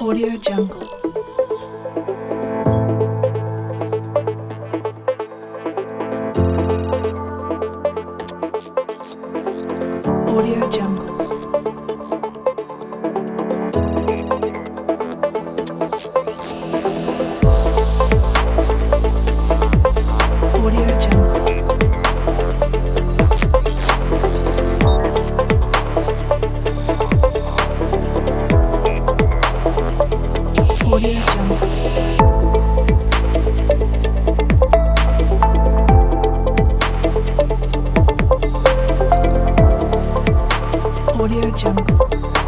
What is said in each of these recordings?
Audio Jungle. Audio Jungle. Audio Jungle. Audio Jungle. Audio Jungle.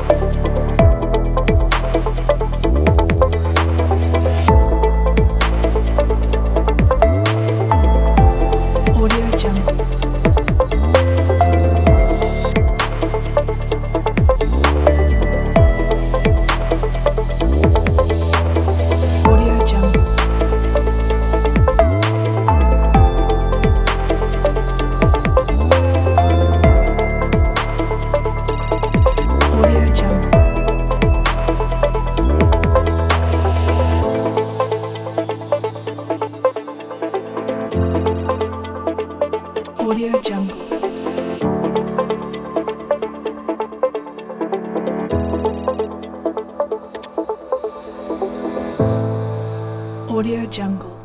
Audio Jungle. Audio Jungle. Audio Jungle. Audio Jungle. Audio Jungle.